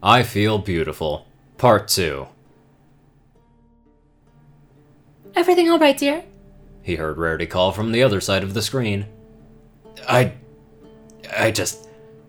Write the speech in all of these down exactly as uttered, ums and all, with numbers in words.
I Feel Beautiful, Part two. Everything all right, dear? He heard Rarity call from the other side of the screen. I... I just...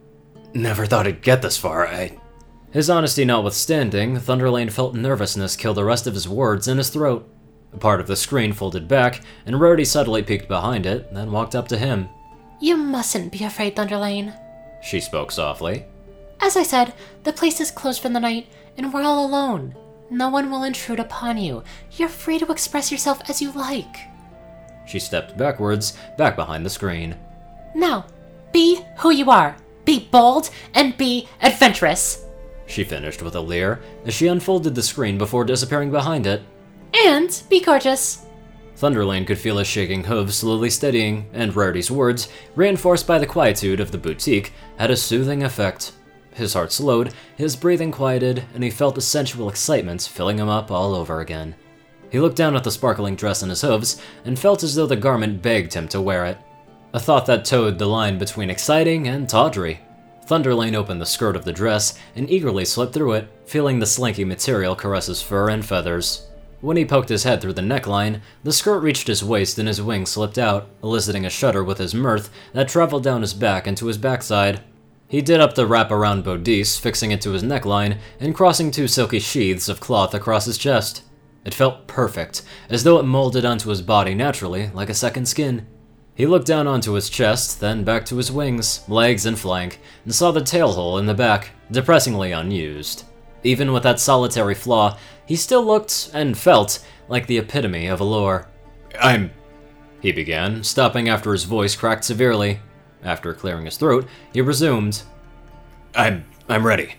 never thought I'd get this far, I... His honesty notwithstanding, Thunderlane felt nervousness kill the rest of his words in his throat. A part of the screen folded back, and Rarity subtly peeked behind it, then walked up to him. You mustn't be afraid, Thunderlane. She spoke softly. As I said, the place is closed for the night, and we're all alone. No one will intrude upon you. You're free to express yourself as you like. She stepped backwards, back behind the screen. Now, be who you are. Be bold, and be adventurous. She finished with a leer, as she unfolded the screen before disappearing behind it. And be gorgeous. Thunderlane could feel his shaking hooves slowly steadying, and Rarity's words, reinforced by the quietude of the boutique, had a soothing effect. His heart slowed, his breathing quieted, and he felt a sensual excitement filling him up all over again. He looked down at the sparkling dress on his hooves, and felt as though the garment begged him to wear it. A thought that towed the line between exciting and tawdry. Thunderlane opened the skirt of the dress and eagerly slipped through it, feeling the slinky material caress his fur and feathers. When he poked his head through the neckline, the skirt reached his waist and his wings slipped out, eliciting a shudder with his mirth that traveled down his back and to his backside. He did up the wrap-around bodice, fixing it to his neckline, and crossing two silky sheaths of cloth across his chest. It felt perfect, as though it molded onto his body naturally, like a second skin. He looked down onto his chest, then back to his wings, legs, and flank, and saw the tail hole in the back, depressingly unused. Even with that solitary flaw, he still looked, and felt, like the epitome of allure. I'm... he began, stopping after his voice cracked severely. After clearing his throat, he resumed. I'm... I'm ready.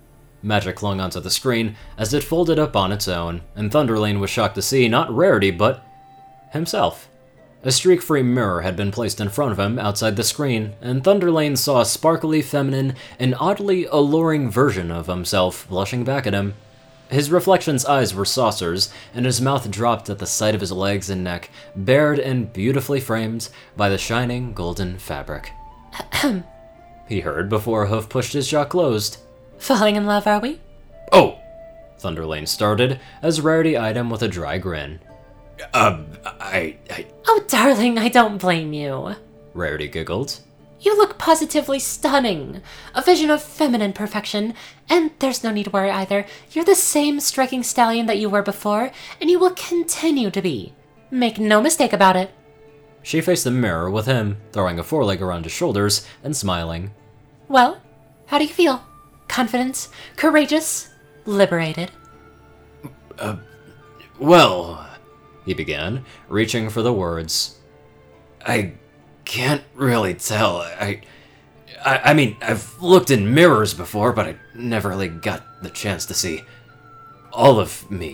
Magic clung onto the screen as it folded up on its own, and Thunderlane was shocked to see not Rarity, but himself. A streak-free mirror had been placed in front of him outside the screen, and Thunderlane saw a sparkly, feminine, and oddly alluring version of himself blushing back at him. His reflection's eyes were saucers, and his mouth dropped at the sight of his legs and neck, bared and beautifully framed by the shining golden fabric. Ahem. He heard before a hoof pushed his jaw closed. Falling in love, are we? Oh! Thunderlane started, as Rarity eyed him with a dry grin. Um, I... I... Oh, darling, I don't blame you. Rarity giggled. You look positively stunning. A vision of feminine perfection. And there's no need to worry either. You're the same striking stallion that you were before, and you will continue to be. Make no mistake about it. She faced the mirror with him, throwing a foreleg around his shoulders and smiling. Well, how do you feel? Confident? Courageous? Liberated? Uh, well... he began, reaching for the words. I can't really tell. I, I, I mean, I've looked in mirrors before, but I never really got the chance to see all of me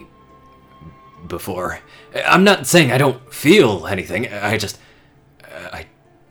before. I'm not saying I don't feel anything. I just, I,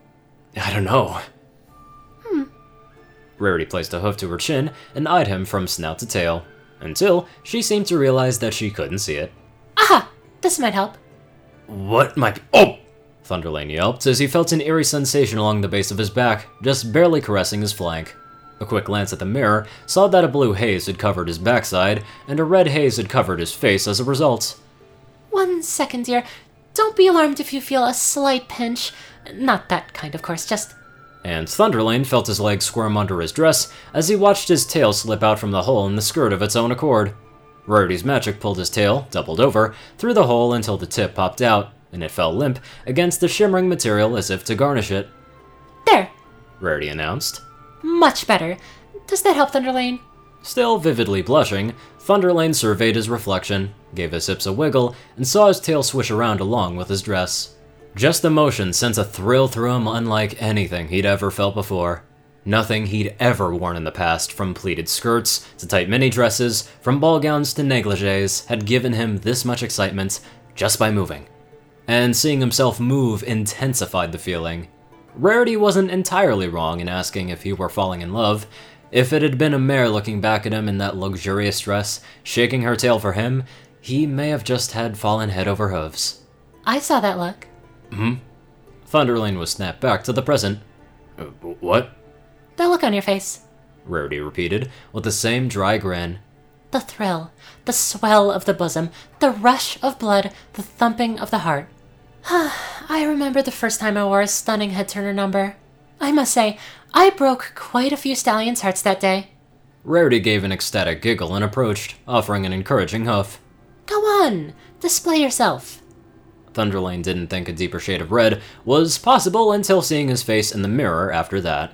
I don't know. Hmm. Rarity placed a hoof to her chin and eyed him from snout to tail, until she seemed to realize that she couldn't see it. Aha! This might help. What might be- Oh! Thunderlane yelped as he felt an eerie sensation along the base of his back, just barely caressing his flank. A quick glance at the mirror saw that a blue haze had covered his backside, and a red haze had covered his face as a result. One second, dear. Don't be alarmed if you feel a slight pinch. Not that kind, of course, just... And Thunderlane felt his legs squirm under his dress as he watched his tail slip out from the hole in the skirt of its own accord. Rarity's magic pulled his tail, doubled over, through the hole until the tip popped out, and it fell limp against the shimmering material as if to garnish it. There! Rarity announced. Much better. Does that help, Thunderlane? Still vividly blushing, Thunderlane surveyed his reflection, gave his hips a wiggle, and saw his tail swish around along with his dress. Just the motion sent a thrill through him unlike anything he'd ever felt before. Nothing he'd ever worn in the past, from pleated skirts to tight mini dresses, from ball gowns to negligees, had given him this much excitement just by moving. And seeing himself move intensified the feeling. Rarity wasn't entirely wrong in asking if he were falling in love. If it had been a mare looking back at him in that luxurious dress, shaking her tail for him, he may have just had fallen head over hooves. I saw that look. Hmm? Thunderlane was snapped back to the present. Uh, what? The look on your face. Rarity repeated, with the same dry grin. The thrill, the swell of the bosom, the rush of blood, the thumping of the heart. I remember the first time I wore a stunning head-turner number. I must say, I broke quite a few stallions' hearts that day. Rarity gave an ecstatic giggle and approached, offering an encouraging huff. Go on, display yourself. Thunderlane didn't think a deeper shade of red was possible until seeing his face in the mirror after that.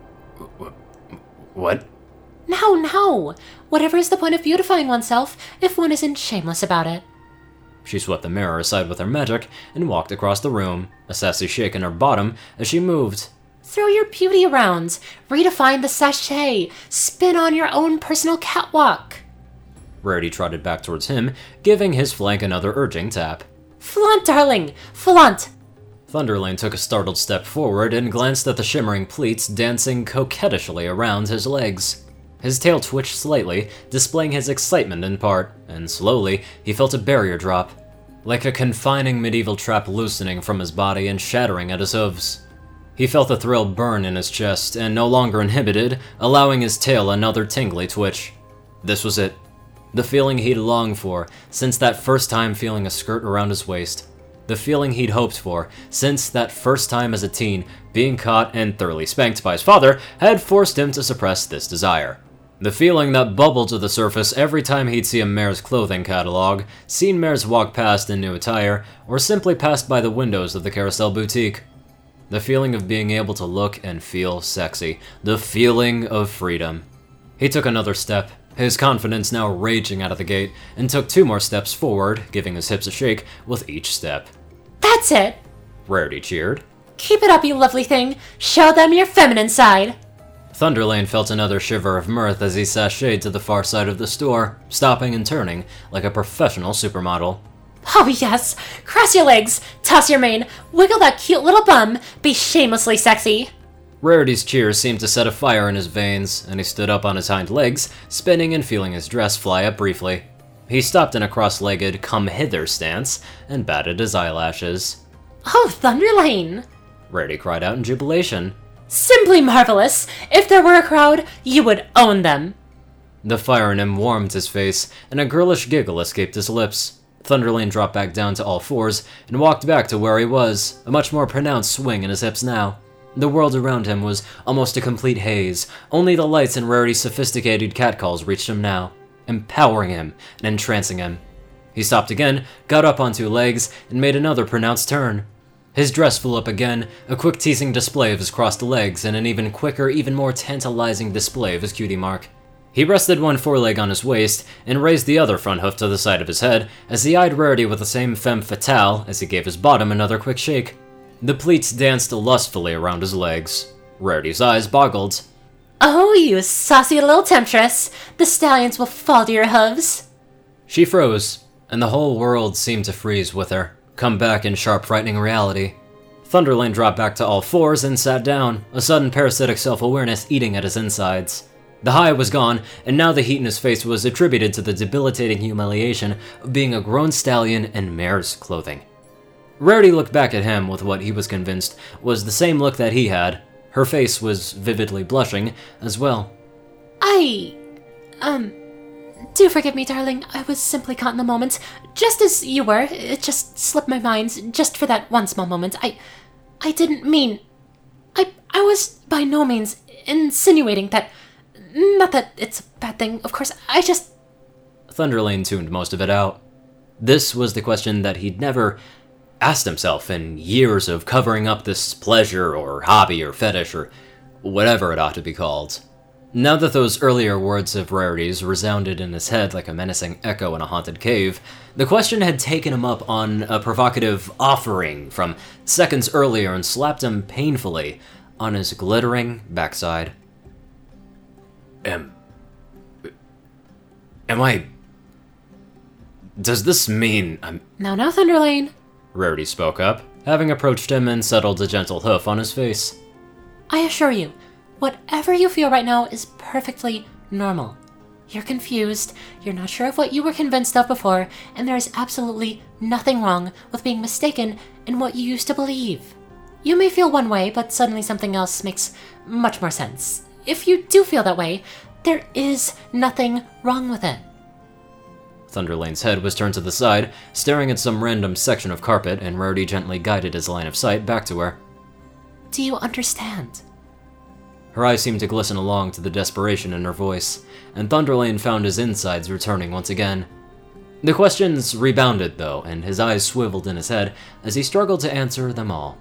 What? No, no! Whatever is the point of beautifying oneself if one isn't shameless about it? She swept the mirror aside with her magic and walked across the room, a sassy shake in her bottom as she moved. Throw your beauty around, redefine the sachet, spin on your own personal catwalk. Rarity trotted back towards him, giving his flank another urging tap. Flaunt, darling! Flaunt! Thunderlane took a startled step forward and glanced at the shimmering pleats dancing coquettishly around his legs. His tail twitched slightly, displaying his excitement in part, and slowly he felt a barrier drop, like a confining medieval trap loosening from his body and shattering at his hooves. He felt the thrill burn in his chest, and no longer inhibited, allowing his tail another tingly twitch. This was it. The feeling he'd longed for since that first time feeling a skirt around his waist. The feeling he'd hoped for since that first time as a teen, being caught and thoroughly spanked by his father, had forced him to suppress this desire. The feeling that bubbled to the surface every time he'd see a mare's clothing catalog, seen mares walk past in new attire, or simply passed by the windows of the Carousel Boutique. The feeling of being able to look and feel sexy. The feeling of freedom. He took another step, his confidence now raging out of the gate, and took two more steps forward, giving his hips a shake with each step. That's it! Rarity cheered. Keep it up, you lovely thing! Show them your feminine side! Thunderlane felt another shiver of mirth as he sashayed to the far side of the store, stopping and turning like a professional supermodel. Oh yes! Cross your legs, toss your mane, wiggle that cute little bum, be shamelessly sexy! Rarity's cheers seemed to set a fire in his veins, and he stood up on his hind legs, spinning and feeling his dress fly up briefly. He stopped in a cross-legged come-hither stance and batted his eyelashes. Oh, Thunderlane! Rarity cried out in jubilation. Simply marvelous! If there were a crowd, you would own them! The fire in him warmed his face, and a girlish giggle escaped his lips. Thunderlane dropped back down to all fours and walked back to where he was, a much more pronounced swing in his hips now. The world around him was almost a complete haze. Only the lights and Rarity's sophisticated catcalls reached him now, empowering him and entrancing him. He stopped again, got up on two legs, and made another pronounced turn. His dress flew up again, a quick teasing display of his crossed legs, and an even quicker, even more tantalizing display of his cutie mark. He rested one foreleg on his waist, and raised the other front hoof to the side of his head, as he eyed Rarity with the same femme fatale as he gave his bottom another quick shake. The pleats danced lustfully around his legs. Rarity's eyes boggled. Oh, you saucy little temptress! The stallions will fall to your hooves! She froze, and the whole world seemed to freeze with her, come back in sharp, frightening reality. Thunderlane dropped back to all fours and sat down, a sudden parasitic self-awareness eating at his insides. The high was gone, and now the heat in his face was attributed to the debilitating humiliation of being a grown stallion in mare's clothing. Rarity looked back at him with what he was convinced was the same look that he had. Her face was vividly blushing as well. I... um... Do forgive me, darling. I was simply caught in the moment. Just as you were. It just slipped my mind, just for that one small moment. I... I didn't mean... I... I was by no means insinuating that... Not that it's a bad thing, of course. I just... Thunderlane tuned most of it out. This was the question that he'd never asked himself in years of covering up this pleasure or hobby or fetish or whatever it ought to be called. Now that those earlier words of Rarity's resounded in his head like a menacing echo in a haunted cave, the question had taken him up on a provocative offering from seconds earlier and slapped him painfully on his glittering backside. Am... Am I... Does this mean I'm... Now, now, Thunderlane. Rarity spoke up, having approached him and settled a gentle hoof on his face. I assure you, whatever you feel right now is perfectly normal. You're confused, you're not sure of what you were convinced of before, and there is absolutely nothing wrong with being mistaken in what you used to believe. You may feel one way, but suddenly something else makes much more sense. if you do feel that way, there is nothing wrong with it. Thunderlane's head was turned to the side, staring at some random section of carpet, and Rarity gently guided his line of sight back to her. Do you understand? Her eyes seemed to glisten along to the desperation in her voice, and Thunderlane found his insides returning once again. The questions rebounded, though, and his eyes swiveled in his head as he struggled to answer them all.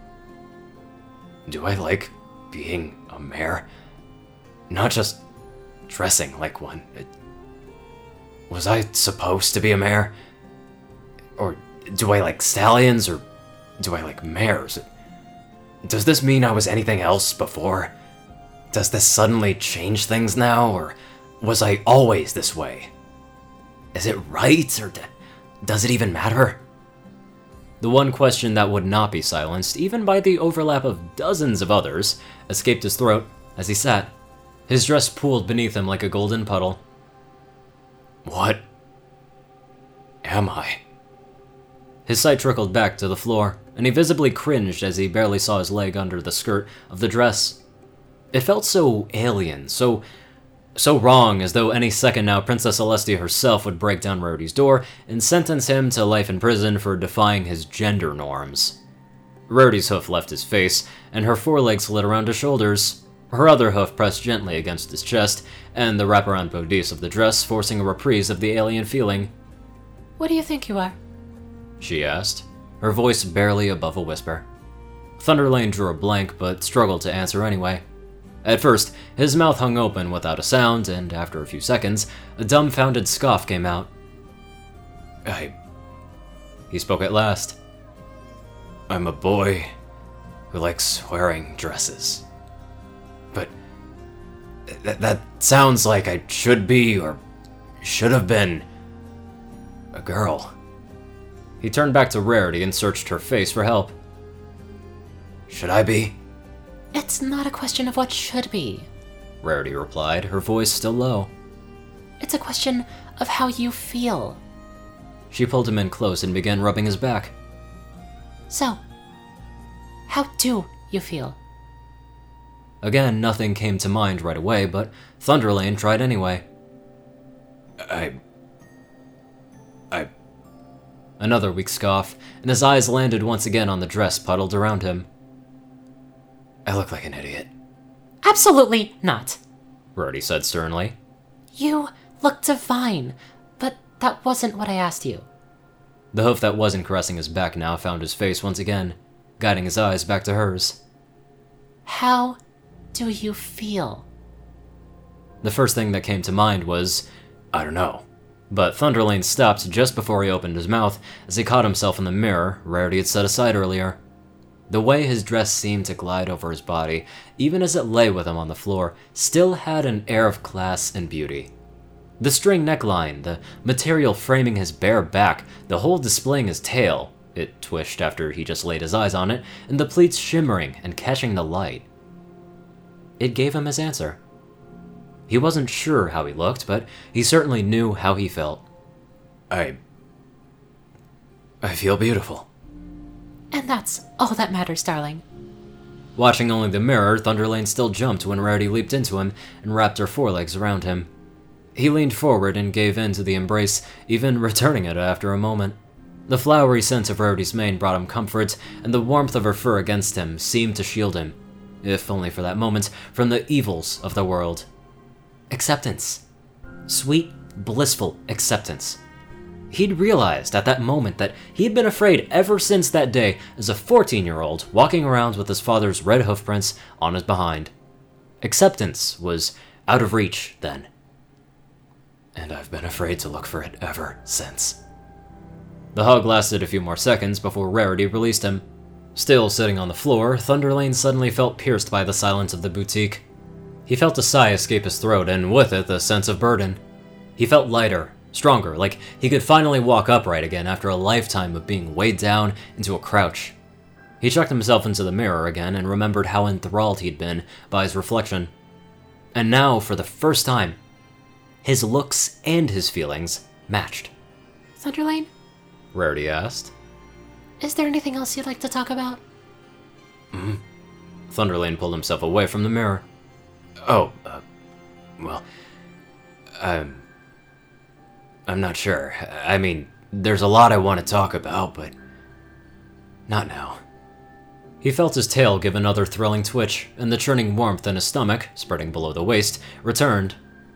Do I like being a mare? Not just dressing like one. It... Was I supposed to be a mare? Or do I like stallions, or do I like mares? Does this mean I was anything else before? Does this suddenly change things now, or was I always this way? Is it right, or d- does it even matter? The one question that would not be silenced, even by the overlap of dozens of others, escaped his throat as he sat. His dress pooled beneath him like a golden puddle. What am I? His sight trickled back to the floor, and he visibly cringed as he barely saw his leg under the skirt of the dress. It felt so alien, so so wrong, as though any second now Princess Celestia herself would break down Rarity's door and sentence him to life in prison for defying his gender norms. Rarity's hoof left his face, and her foreleg slid around his shoulders. Her other hoof pressed gently against his chest, and the wraparound bodice of the dress forcing a reprise of the alien feeling. What do you think you are? She asked, her voice barely above a whisper. Thunderlane drew a blank, but struggled to answer anyway. At first, his mouth hung open without a sound, and after a few seconds, a dumbfounded scoff came out. I... He spoke at last. I'm a boy who likes wearing dresses. But th- that sounds like I should be, or should have been, a girl. He turned back to Rarity and searched her face for help. Should I be? It's not a question of what should be, Rarity replied, her voice still low. It's a question of how you feel. She pulled him in close and began rubbing his back. So, how do you feel? Again, nothing came to mind right away, but Thunderlane tried anyway. I... I... Another weak scoff, and his eyes landed once again on the dress puddled around him. I look like an idiot. Absolutely not, Rarity said sternly. You look divine, but that wasn't what I asked you. The hoof that wasn't caressing his back now found his face once again, guiding his eyes back to hers. How do you feel? The first thing that came to mind was, I don't know. But Thunderlane stopped just before he opened his mouth as he caught himself in the mirror Rarity had set aside earlier. The way his dress seemed to glide over his body, even as it lay with him on the floor, still had an air of class and beauty. The string neckline, the material framing his bare back, the whole displaying his tail, it twitched after he just laid his eyes on it, and the pleats shimmering and catching the light. It gave him his answer. He wasn't sure how he looked, but he certainly knew how he felt. I... I feel beautiful. And that's all that matters, darling. Watching only the mirror, Thunderlane still jumped when Rarity leaped into him and wrapped her forelegs around him. He leaned forward and gave in to the embrace, even returning it after a moment. The flowery scent of Rarity's mane brought him comfort, and the warmth of her fur against him seemed to shield him, if only for that moment, from the evils of the world. Acceptance. Sweet, blissful acceptance. He'd realized at that moment that he'd been afraid ever since that day as a fourteen-year-old walking around with his father's red hoofprints on his behind. Acceptance was out of reach then. And I've been afraid to look for it ever since. The hug lasted a few more seconds before Rarity released him. Still sitting on the floor, Thunderlane suddenly felt pierced by the silence of the boutique. He felt a sigh escape his throat, and with it the sense of burden. He felt lighter, stronger, like he could finally walk upright again after a lifetime of being weighed down into a crouch. He checked himself into the mirror again and remembered how enthralled he'd been by his reflection. And now, for the first time, his looks and his feelings matched. Thunderlane? Rarity asked. Is there anything else you'd like to talk about? Hmm? Thunderlane pulled himself away from the mirror. Oh, uh, well, I'm... I'm not sure. I mean, there's a lot I want to talk about, but not now. He felt his tail give another thrilling twitch, and the churning warmth in his stomach, spreading below the waist, returned.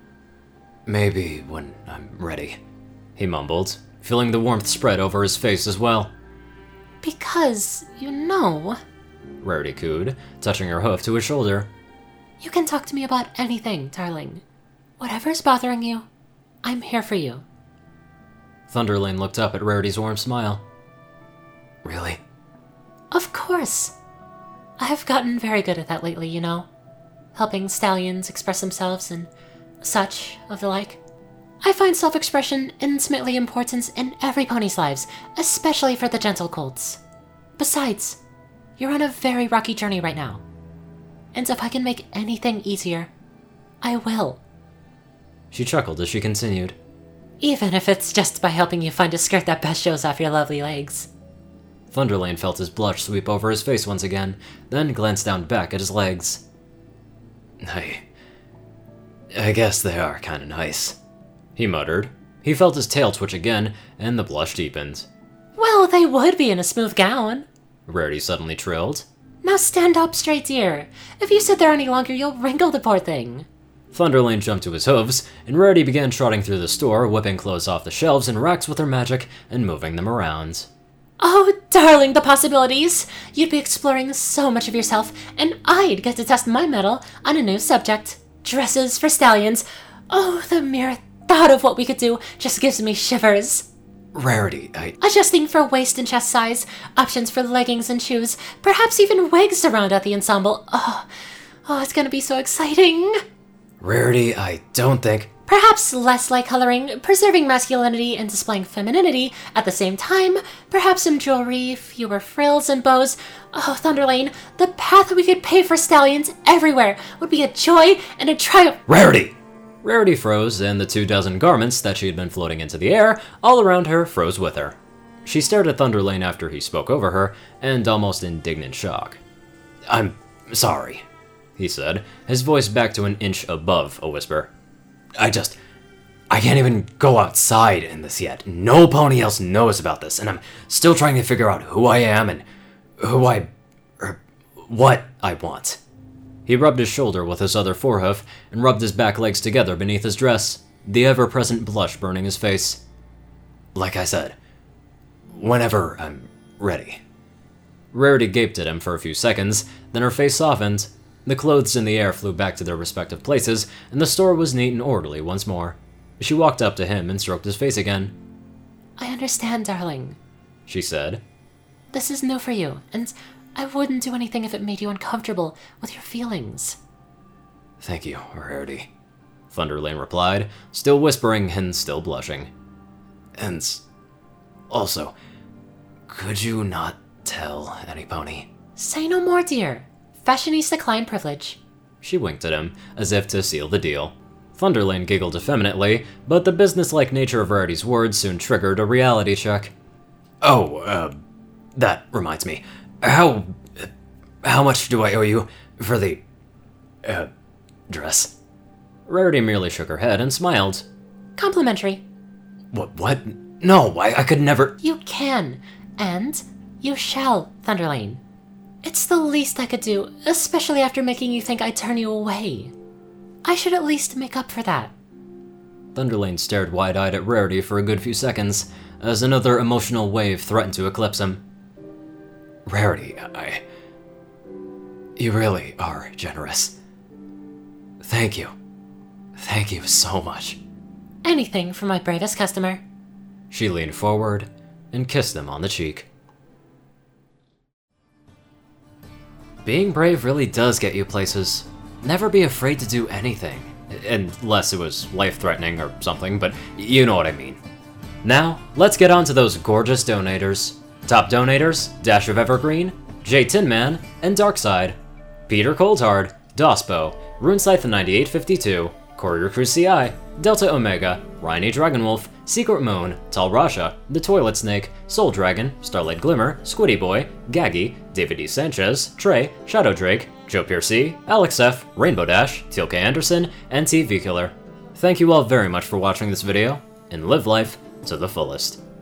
Maybe when I'm ready, he mumbled, feeling the warmth spread over his face as well. Because, you know... Rarity cooed, touching her hoof to his shoulder. You can talk to me about anything, darling. Whatever's bothering you, I'm here for you. Thunderlane looked up at Rarity's warm smile. Really? Of course. I have gotten very good at that lately, you know. Helping stallions express themselves and such of the like. I find self-expression intimately important in every pony's lives, especially for the gentle colts. Besides, you're on a very rocky journey right now. And if I can make anything easier, I will. She chuckled as she continued. Even if it's just by helping you find a skirt that best shows off your lovely legs. Thunderlane felt his blush sweep over his face once again, then glanced down back at his legs. I... I guess they are kinda nice, he muttered. He felt his tail twitch again, and the blush deepened. Well, they would be in a smooth gown, Rarity suddenly trilled. Now stand up straight, dear. If you sit there any longer, you'll wrinkle the poor thing. Thunderlane jumped to his hooves, and Rarity began trotting through the store, whipping clothes off the shelves and racks with her magic, and moving them around. Oh, darling, the possibilities! You'd be exploring so much of yourself, and I'd get to test my mettle on a new subject. Dresses for stallions. Oh, the mere thought of what we could do just gives me shivers. Rarity, I... Adjusting for waist and chest size, options for leggings and shoes, perhaps even wigs to round out the ensemble. Oh, oh, it's gonna be so exciting. Rarity, I don't think... Perhaps less light coloring, preserving masculinity and displaying femininity at the same time. Perhaps some jewelry, fewer frills and bows. Oh, Thunderlane, the path we could pave for stallions everywhere would be a joy and a triumph. Rarity! Rarity froze, and the two dozen garments that she had been floating into the air all around her froze with her. She stared at Thunderlane after he spoke over her, and almost indignant shock. I'm sorry, he said, his voice back to an inch above a whisper. I just... I can't even go outside in this yet. No pony else knows about this, and I'm still trying to figure out who I am and who I... or what I want. He rubbed his shoulder with his other forehoof and rubbed his back legs together beneath his dress, the ever-present blush burning his face. Like I said, whenever I'm ready. Rarity gaped at him for a few seconds, then her face softened. The clothes in the air flew back to their respective places, and the store was neat and orderly once more. She walked up to him and stroked his face again. I understand, darling, she said. This is new for you, and I wouldn't do anything if it made you uncomfortable with your feelings. Thank you, Rarity, Thunderlane replied, still whispering and still blushing. And also, could you not tell any pony? Say no more, dear. Fashionista decline privilege. She winked at him, as if to seal the deal. Thunderlane giggled effeminately, but the businesslike nature of Rarity's words soon triggered a reality check. Oh, uh, that reminds me. How... how much do I owe you for the... uh, dress? Rarity merely shook her head and smiled. Complimentary. What, what? No, I, I could never... You can, and you shall, Thunderlane. It's the least I could do, especially after making you think I'd turn you away. I should at least make up for that. Thunderlane stared wide-eyed at Rarity for a good few seconds, as another emotional wave threatened to eclipse him. Rarity, I... You really are generous. Thank you. Thank you so much. Anything for my bravest customer. She leaned forward and kissed him on the cheek. Being brave really does get you places. Never be afraid to do anything. Unless it was life-threatening or something, but you know what I mean. Now, let's get on to those gorgeous donators. Top donators, Dash of Evergreen, J Tinman, and Darkside. Peter Coldhard, Dospo, Runescythe ninety-eight fifty-two, Courier Crew C I, Delta Omega, Rhynie Dragonwolf, Secret Moon, Tal Rasha, The Toilet Snake, Soul Dragon, Starlight Glimmer, Squiddy Boy, Gaggy, David E. Sanchez, Trey, Shadow Drake, Joe Piercy, Alex F, Rainbow Dash, Teal K Anderson, and T V Killer. Thank you all very much for watching this video, and live life to the fullest.